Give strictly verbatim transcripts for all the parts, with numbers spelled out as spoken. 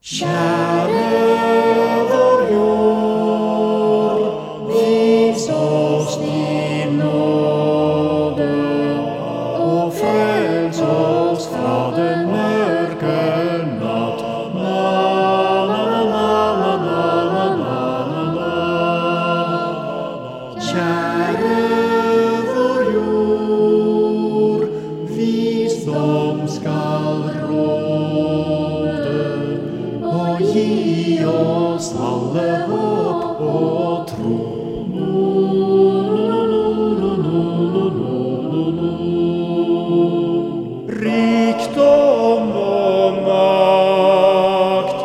Kjære vår jord, vis oss din nåde, og frels oss fra den mørke natt. Na, na, na, na, na, na, na, na. Kjære vår jord, visdom skal råde, og gi oss alle håp og tro. Rikdom og makt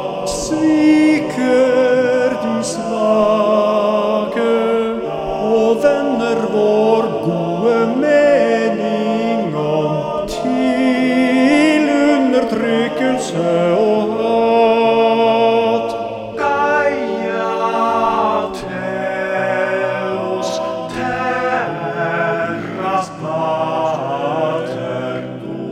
sviker de svake, og vender vår gode mening om til undertrykkelse og hat. Gaia Theos, terras pater,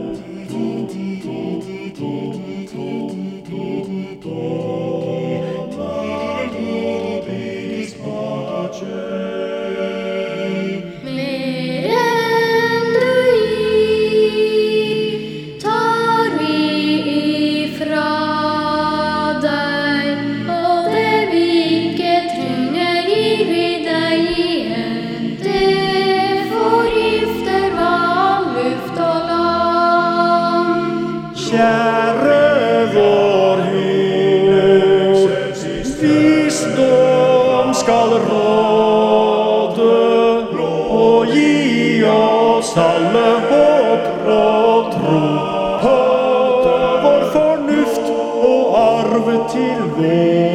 Kjære vår Gud, visdom skal råde, og gi oss alle håp og tro på vår fornuft og arv til vår.